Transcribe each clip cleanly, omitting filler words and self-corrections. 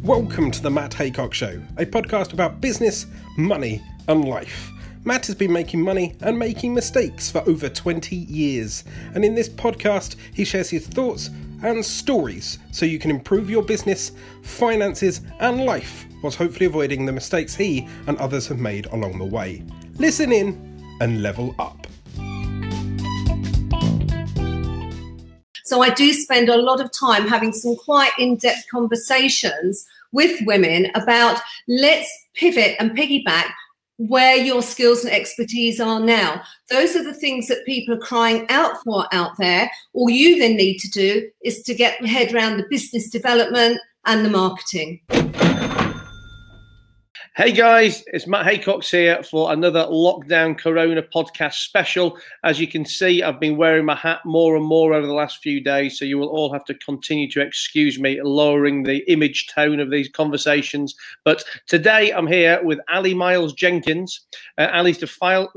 Welcome to the Matt Haycock Show, a podcast about business, money and life. Matt has been making money and making mistakes for over 20 years, and in this podcast he shares his thoughts and stories so you can improve your business, finances and life, whilst hopefully avoiding the mistakes he and others have made along the way. Listen in and level up. So I do spend a lot of time having some quite in-depth conversations with women about let's pivot and piggyback where your skills and expertise are now. Those are the things that people are crying out for out there. All you then need to do is to get your head around the business development and the marketing. Hey guys, it's Matt Haycox here for another Lockdown Corona podcast special. As you can see, I've been wearing my hat more and more over the last few days, so you will all have to continue to excuse me lowering the image tone of these conversations. But today I'm here with Ali Miles Jenkins. Ali's the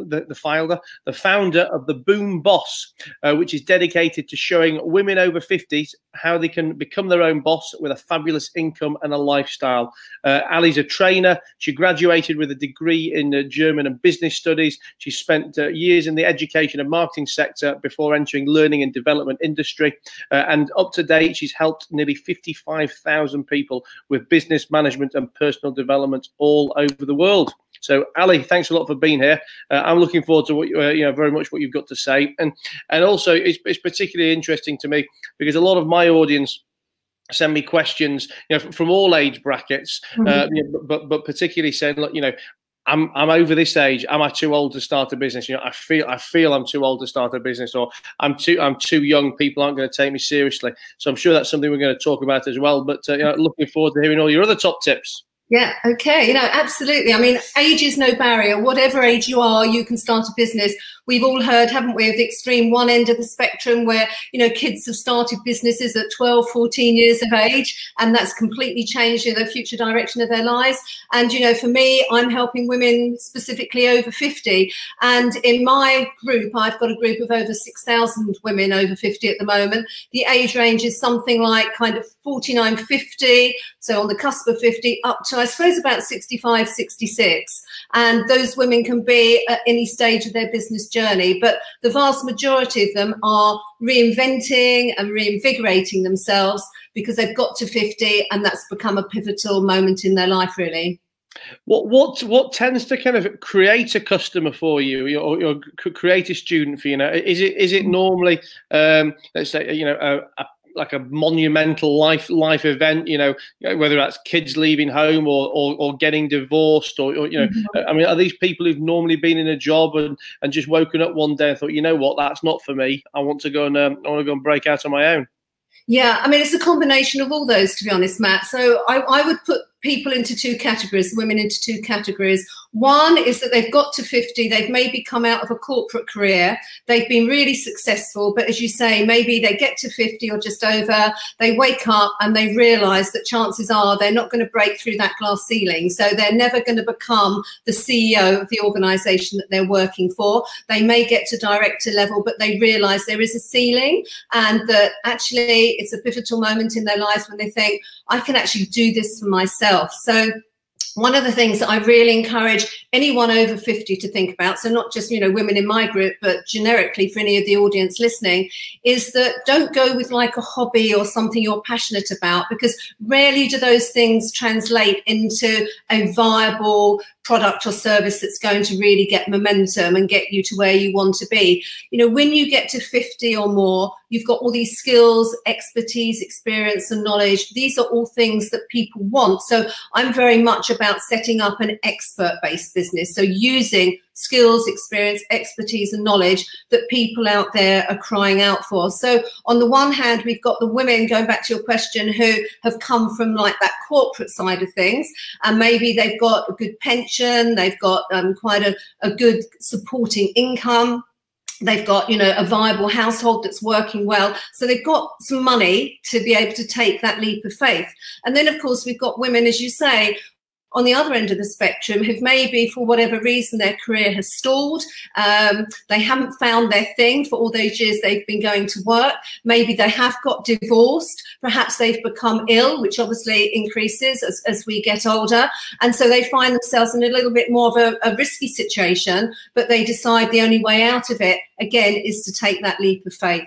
founder of the Boom Boss, which is dedicated to showing women over 50s how they can become their own boss with a fabulous income and a lifestyle. Ali's a trainer. She graduated with a degree in German and business studies. She spent years in the education and marketing sector before entering learning and development industry. And up to date, she's helped nearly 55,000 people with business management and personal development all over the world. So, Ali, thanks a lot for being here. I'm looking forward to what very much what you've got to say, and also it's particularly interesting to me because a lot of my audience send me questions, from all age brackets, but particularly saying, look, I'm over this age. Am I too old to start a business? I feel I'm too old to start a business, or I'm too young. People aren't going to take me seriously. So I'm sure that's something we're going to talk about as well. But looking forward to hearing all your other top tips. Yeah, okay, absolutely. I mean, age is no barrier. Whatever age you are, you can start a business. We've all heard, haven't we, of the extreme one end of the spectrum where, kids have started businesses at 12, 14 years of age, and that's completely changed the future direction of their lives. And, for me, I'm helping women specifically over 50. And in my group, I've got a group of over 6,000 women over 50 at the moment. The age range is something like kind of 49, 50, so on the cusp of 50, up to, I suppose, about 65, 66. And those women can be at any stage of their business journey, but the vast majority of them are reinventing and reinvigorating themselves because they've got to 50 and that's become a pivotal moment in their life, really. What tends to kind of create a customer for you, or create a student for you? Is it normally, let's say, like a monumental life event, whether that's kids leaving home or getting divorced, or I mean, are these people who've normally been in a job and just woken up one day and thought, what, that's not for me. I want to go and break out on my own. Yeah, I mean, it's a combination of all those, to be honest, Matt. So I would put people into two categories, women into two categories. One is that they've got to 50, they've maybe come out of a corporate career, they've been really successful, but as you say, maybe they get to 50 or just over, they wake up and they realise that chances are they're not going to break through that glass ceiling. So they're never going to become the CEO of the organisation that they're working for. They may get to director level, but they realise there is a ceiling, and that actually it's a pivotal moment in their lives when they think, I can actually do this for myself. So one of the things that I really encourage anyone over 50 to think about, so not just, women in my group, but generically for any of the audience listening, is that don't go with like a hobby or something you're passionate about, because rarely do those things translate into a viable product or service that's going to really get momentum and get you to where you want to be. When you get to 50 or more, you've got all these skills, expertise, experience and knowledge. These are all things that people want. So I'm very much about setting up an expert-based business. So using skills, experience, expertise and knowledge that people out there are crying out for. So on the one hand, we've got the women, going back to your question, who have come from like that corporate side of things, and maybe they've got a good pension, they've got quite a good supporting income. They've got, a viable household that's working well. So they've got some money to be able to take that leap of faith. And then, of course, we've got women, as you say, on the other end of the spectrum who've maybe, for whatever reason, their career has stalled. They haven't found their thing for all those years they've been going to work. Maybe they have got divorced. Perhaps they've become ill, which obviously increases as we get older. And so they find themselves in a little bit more of a risky situation, but they decide the only way out of it, again, is to take that leap of faith.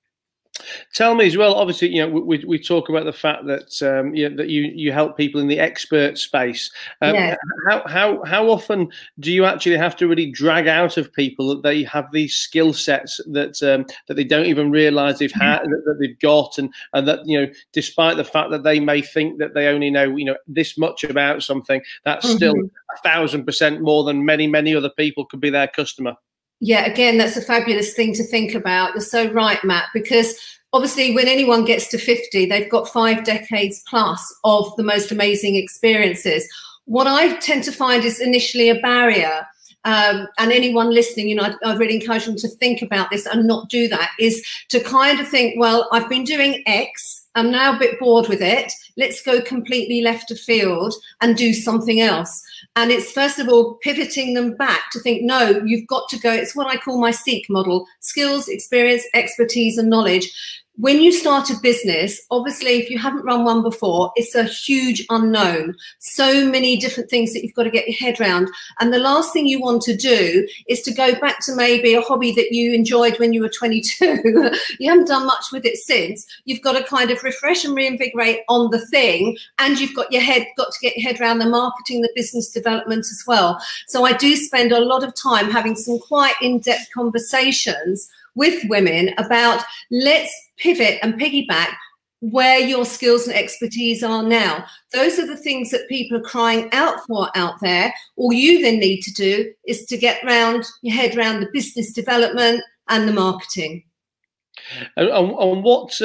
Tell me as well, obviously, you know, we talk about the fact that that you help people in the expert space. Yes. How often do you actually have to really drag out of people that they have these skill sets that they don't even realise they've had, that they've got, and that, you know, despite the fact that they may think that they only know, you know, this much about something, that's still 1,000% more than many other people could be their customer. Yeah, again, that's a fabulous thing to think about. You're so right, Matt, because obviously when anyone gets to 50, they've got 5 decades plus of the most amazing experiences. What I tend to find is initially a barrier. And anyone listening, you know, I'd really encourage them to think about this and not do that, is to kind of think, well, I've been doing X, I'm now a bit bored with it. Let's go completely left of field and do something else. And it's, first of all, pivoting them back to think, no, you've got to go. It's what I call my SEEK model: skills, experience, expertise, and knowledge. When you start a business, obviously, if you haven't run one before, it's a huge unknown. So many different things that you've got to get your head around. And the last thing you want to do is to go back to maybe a hobby that you enjoyed when you were 22. You haven't done much with it since. You've got to kind of refresh and reinvigorate on the thing. And you've got to get your head around the marketing, the business development as well. So I do spend a lot of time having some quite in-depth conversations with women about, let's pivot and piggyback where your skills and expertise are now. Those are the things that people are crying out for out there. All you then need to do is to get your head around the business development and the marketing. And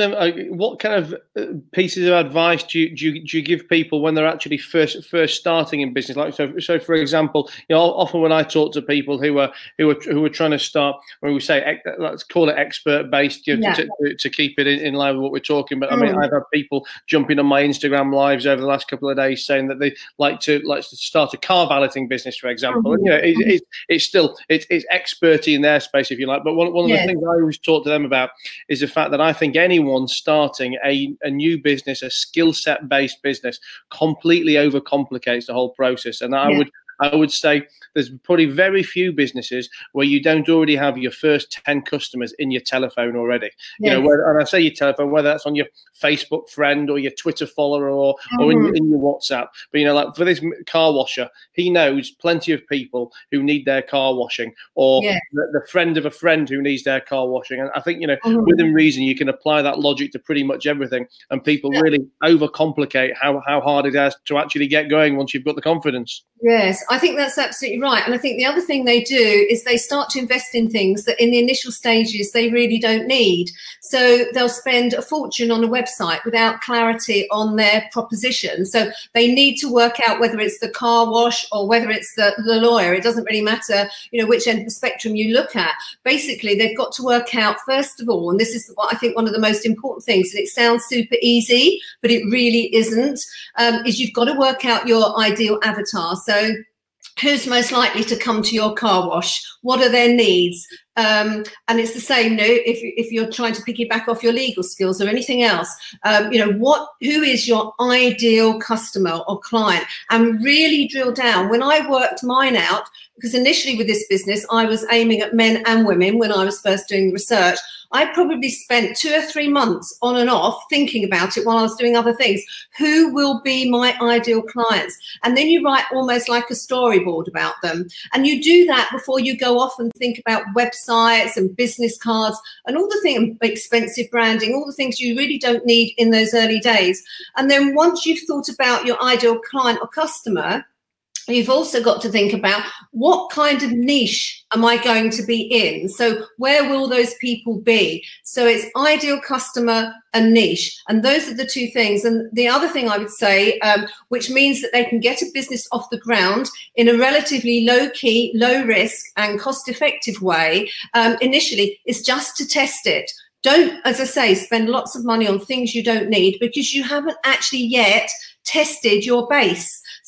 what kind of pieces of advice do you give people when they're actually first starting in business? Like so for example, you know, often when I talk to people who are trying to start, when we say, let's call it expert based, you know, to keep it in line with what we're talking. But I mean, I've had people jumping on my Instagram lives over the last couple of days saying that they like to start a car valeting business, for example. And, you know, it's still expertise in their space, if you like. But one of the things I always talk to them about is the fact that I think anyone starting a new business, a skill set based business, completely overcomplicates the whole process. And I would say there's probably very few businesses where you don't already have your first 10 customers in your telephone already. Yes. You know, and I say your telephone, whether that's on your Facebook friend or your Twitter follower or in your WhatsApp. But, you know, like for this car washer, he knows plenty of people who need their car washing, or the friend of a friend who needs their car washing. And I think, you know, within reason, you can apply that logic to pretty much everything. And people really overcomplicate how hard it is to actually get going once you've got the confidence. Yes, I think that's absolutely right. And I think the other thing they do is they start to invest in things that in the initial stages they really don't need. So they'll spend a fortune on a website without clarity on their proposition. So they need to work out whether it's the car wash or whether it's the lawyer. It doesn't really matter, you know, which end of the spectrum you look at. Basically, they've got to work out, first of all, and this is what I think one of the most important things, and it sounds super easy, but it really isn't, is you've got to work out your ideal avatar. So who's most likely to come to your car wash? What are their needs? And it's the same, you know, if you're trying to piggyback off your legal skills or anything else, you know, who is your ideal customer or client, and really drill down. When I worked mine out, because initially with this business, I was aiming at men and women when I was first doing the research. I probably spent 2 or 3 months on and off thinking about it while I was doing other things. Who will be my ideal clients? And then you write almost like a storyboard about them. And you do that before you go off and think about websites and business cards and all the things, expensive branding, all the things you really don't need in those early days. And then once you've thought about your ideal client or customer, you've also got to think about what kind of niche am I going to be in? So where will those people be? So it's ideal customer and niche. And those are the two things. And the other thing I would say, which means that they can get a business off the ground in a relatively low key, low risk and cost effective way initially, is just to test it. Don't, as I say, spend lots of money on things you don't need because you haven't actually yet tested your base. So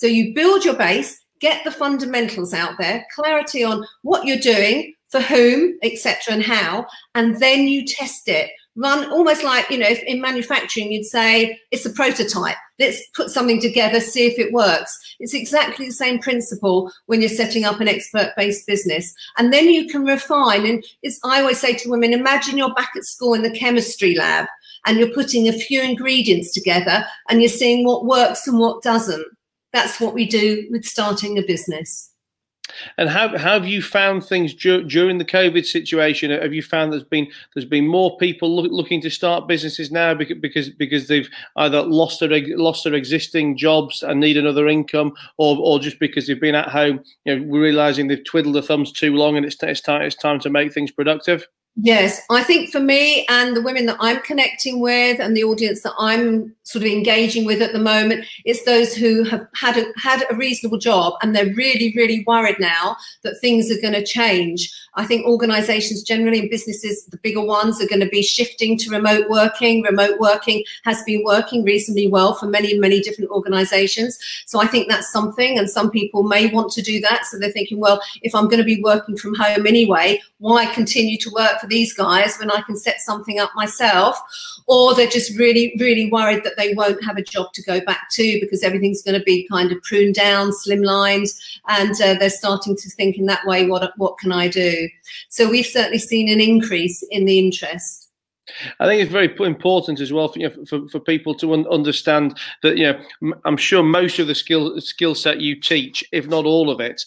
So you build your base, get the fundamentals out there, clarity on what you're doing, for whom, etc., and how, and then you test it. Run almost like, you know, if in manufacturing you'd say it's a prototype. Let's put something together, see if it works. It's exactly the same principle when you're setting up an expert-based business. And then you can refine. And I always say to women, imagine you're back at school in the chemistry lab and you're putting a few ingredients together and you're seeing what works and what doesn't. That's what we do with starting a business. And how have you found things during the COVID situation? Have you found there's been more people looking to start businesses now because they've either lost their existing jobs and need another income, or just because they've been at home, you know, realizing they've twiddled their thumbs too long and it's time to make things productive? Yes, I think for me and the women that I'm connecting with and the audience that I'm sort of engaging with at the moment, it's those who have had a reasonable job and they're really, really worried now that things are going to change. I think organizations generally and businesses, the bigger ones, are going to be shifting to remote working. Remote working has been working reasonably well for many, many different organizations. So I think that's something, and some people may want to do that. So they're thinking, well, if I'm going to be working from home anyway, why continue to work for these guys when I can set something up myself? Or they're just really, really worried that they won't have a job to go back to because everything's going to be kind of pruned down, slimlined, and they're starting to think in that way, what can I do? So we've certainly seen an increase in the interest. I think it's very important as well for people to understand that, you know, I'm sure most of the skill set you teach, if not all of it,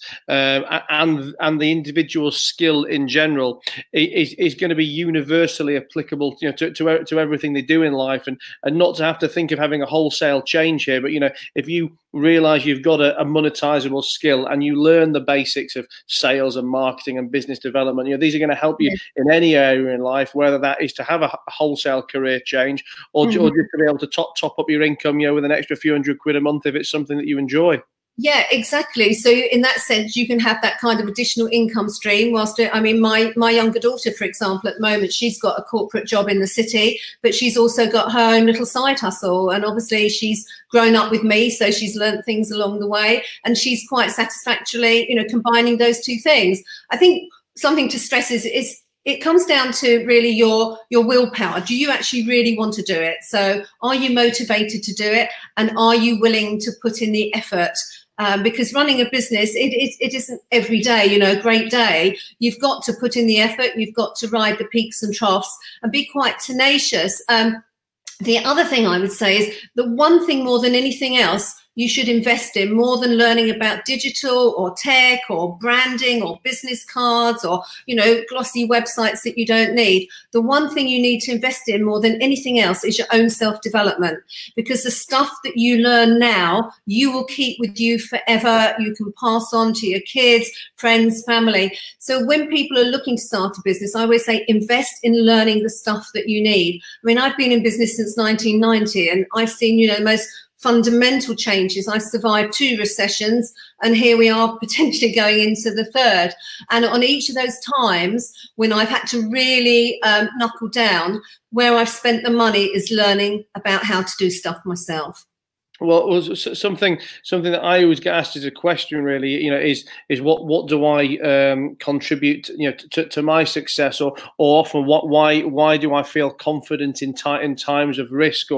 and the individual skill in general is going to be universally applicable, you know, to everything they do in life, and not to have to think of having a wholesale change here. But, you know, if you realize you've got a monetizable skill and you learn the basics of sales and marketing and business development, you know, these are going to help you in any area in life, whether that is to have a wholesale career change or just to be able to top up your income, you know, with an extra few £100 a month if it's something that you enjoy. Yeah, exactly. So in that sense, you can have that kind of additional income stream whilst, I mean, my younger daughter, for example, at the moment, she's got a corporate job in the city, but she's also got her own little side hustle. And obviously she's grown up with me, so she's learned things along the way. And she's quite satisfactorily, you know, combining those two things. I think something to stress is it comes down to really your willpower. Do you actually really want to do it? So are you motivated to do it? And are you willing to put in the effort? Because running a business, it isn't every day, you know, a great day. You've got to put in the effort. You've got to ride the peaks and troughs and be quite tenacious. The other thing I would say is the one thing more than anything else you should invest in, more than learning about digital or tech or branding or business cards or, you know, glossy websites that you don't need. The one thing you need to invest in more than anything else is your own self-development, because the stuff that you learn now, you will keep with you forever. You can pass on to your kids, friends, family. So when people are looking to start a business, I always say invest in learning the stuff that you need. I mean, I've been in business since 1990 and I've seen, you know, the most fundamental changes. I survived 2 recessions and here we are potentially going into the 3rd. And on each of those times when I've had to really knuckle down, where I've spent the money is learning about how to do stuff myself. Well, it was something that I always get asked as a question, really, you know, is what do I contribute, you know, to my success, or often why do I feel confident in times of risk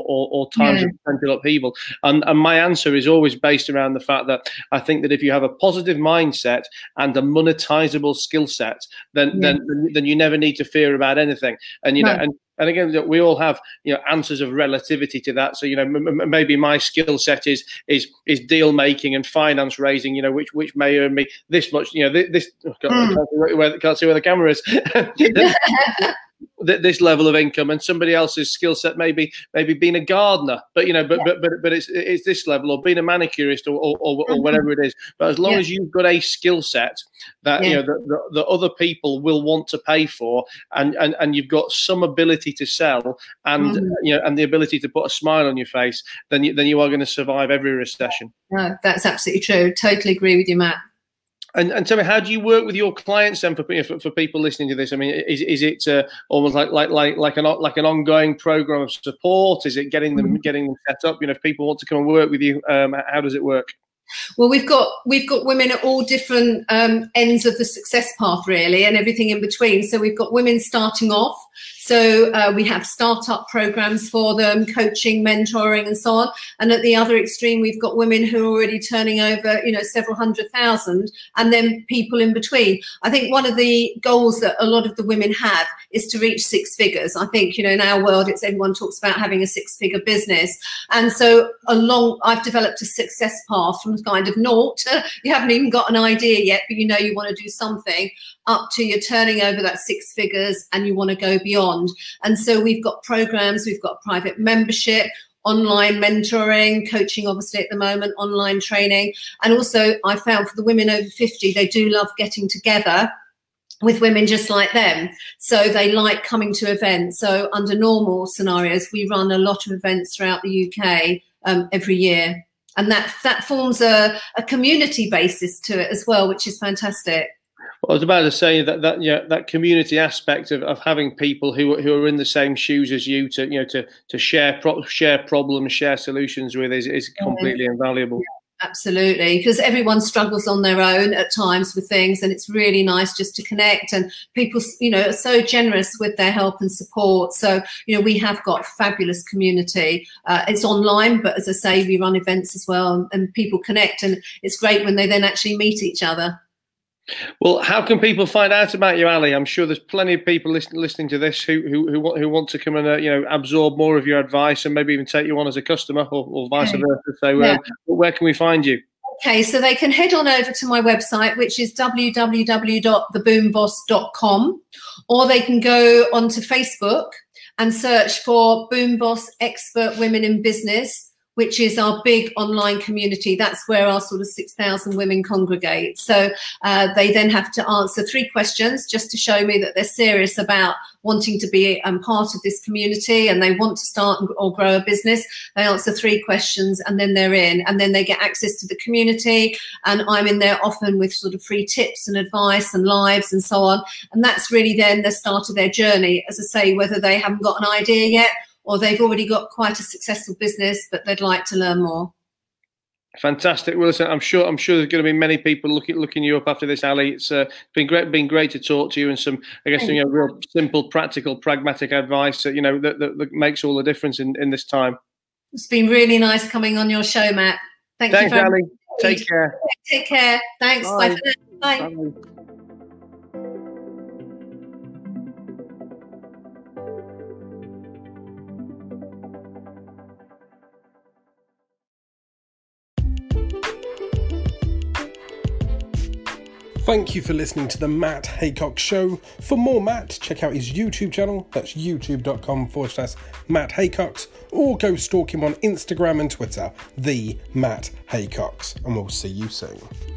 or times of potential upheaval? And my answer is always based around the fact that I think that if you have a positive mindset and a monetizable skill set, then you never need to fear about anything. And you know, and again, we all have, you know, answers of relativity to that. So, you know, maybe my skill set is deal making and finance raising, you know, which may earn me this much, you know, this. Can't see where the camera is. This level of income, and somebody else's skill set maybe being a gardener, but you know, but it's this level, or being a manicurist, or whatever it is. But as long as you've got a skill set that you know that other people will want to pay for, and you've got some ability to sell, and you know, and the ability to put a smile on your face, then you are going to survive every recession. No, that's absolutely true. Totally agree with you, Matt. And tell me, how do you work with your clients then for people listening to this? I mean, is it almost like an ongoing program of support? Is it getting them set up? You know, if people want to come and work with you, how does it work? Well, we've got women at all different ends of the success path, really, and everything in between. So we've got women starting off. So we have startup programs for them, coaching, mentoring, and so on. And at the other extreme, we've got women who are already turning over, several 100,000, and then people in between. I think one of the goals that a lot of the women have is to reach 6 figures. I think, in our world, everyone talks about having a 6-figure business. And so I've developed a success path from kind of naught. You haven't even got an idea yet, but you want to do something, up to you're turning over that 6 figures and you want to go beyond. And so we've got programs, we've got private membership, online mentoring, coaching obviously at the moment, online training. And also I found for the women over 50, they do love getting together with women just like them. So they like coming to events. So under normal scenarios, we run a lot of events throughout the UK every year. And that forms a community basis to it as well, which is fantastic. Well, I was about to say that community aspect of having people who are in the same shoes as you to share problems, share solutions with is completely invaluable. Yeah, absolutely, because everyone struggles on their own at times with things, and it's really nice just to connect. And people, are so generous with their help and support. So, we have got a fabulous community. It's online, but as I say, we run events as well, and people connect, and it's great when they then actually meet each other. Well, how can people find out about you, Ali? I'm sure there's plenty of people listening to this who want to come and absorb more of your advice and maybe even take you on as a customer or vice versa. So, where can we find you? Okay, so they can head on over to my website, which is www.theboomboss.com, or they can go onto Facebook and search for Boom Boss Expert Women in Business, which is our big online community. That's where our sort of 6,000 women congregate. So they then have to answer 3 questions just to show me that they're serious about wanting to be part of this community and they want to start or grow a business. They answer 3 questions and then they're in, and then they get access to the community. And I'm in there often with sort of free tips and advice and lives and so on. And that's really then the start of their journey. As I say, whether they haven't got an idea yet, or they've already got quite a successful business, but they'd like to learn more. Fantastic. Well, listen, I'm sure there's going to be many people looking you up after this, Ali. It's been great to talk to you, and some, I guess, real simple, practical, pragmatic advice that that makes all the difference in this time. It's been really nice coming on your show, Matt. Thanks, Ali. Take care. Take care. Thanks. Bye for now. Bye. Bye. Thank you for listening to the Matt Haycock Show. For more Matt, check out his YouTube channel. That's youtube.com/Matt Haycocks, or go stalk him on Instagram and Twitter, the Matt Haycocks. And we'll see you soon.